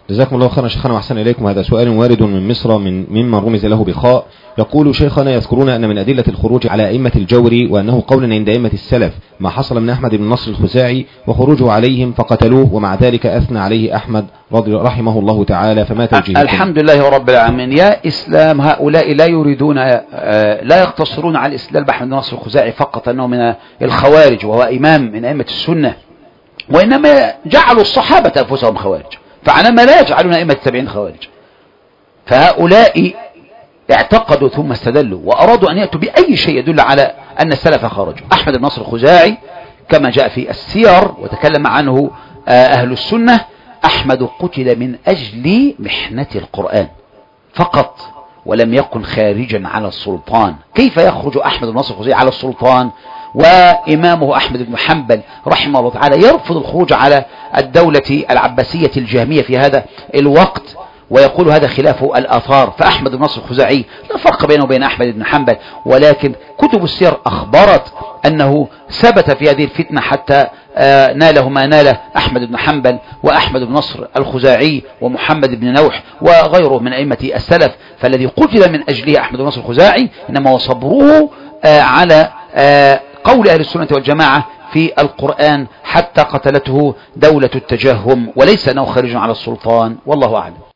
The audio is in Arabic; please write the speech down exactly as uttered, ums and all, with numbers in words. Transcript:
جزاكم الله خيرا شيخنا واحسن اليكم. هذا سؤال وارد من مصر من ممن رمز له بخاء، يقول شيخنا يذكرون ان من ادله الخروج على ائمه الجور وانه قول عند ائمه السلف ما حصل من احمد بن نصر الخزاعي وخروجه عليهم فقتلوه، ومع ذلك اثنى عليه احمد رضي رحمه الله تعالى، فما توجيهكم؟ الحمد لله رب العالمين. يا اسلام هؤلاء لا يريدون لا يقتصرون على الاستدلال باحمد بن نصر الخزاعي فقط انه من الخوارج وهو امام من ائمه السنه، وانما جعلوا الصحابه انفسهم خوارج، فعلما لا يجعلون ائمه التابعين خوارج. فهؤلاء اعتقدوا ثم استدلوا وارادوا ان ياتوا باي شيء يدل على ان السلف خرجوا. احمد بن نصر الخزاعي كما جاء في السير وتكلم عنه اهل السنه، احمد قتل من اجل محنه القران فقط، ولم يكن خارجا على السلطان. كيف يخرج احمد بن نصر الخزاعي على السلطان وامامه احمد بن حنبل رحمه الله تعالى يرفض الخروج على الدولة العباسية الجهمية في هذا الوقت ويقول هذا خلاف الآثار؟ فأحمد بن نصر الخزاعي لا فرق بينه وبين أحمد بن حنبل، ولكن كتب السير أخبرت أنه ثبت في هذه الفتنة حتى ناله ما ناله أحمد بن حنبل وأحمد بن نصر الخزاعي ومحمد بن نوح وغيره من أئمة السلف. فالذي قتل من أجله أحمد بن نصر الخزاعي إنما وصبروه على قول أهل السنة والجماعة في القرآن حتى قتلته دولة التجهم، وليس أنه خارج على السلطان، والله أعلم.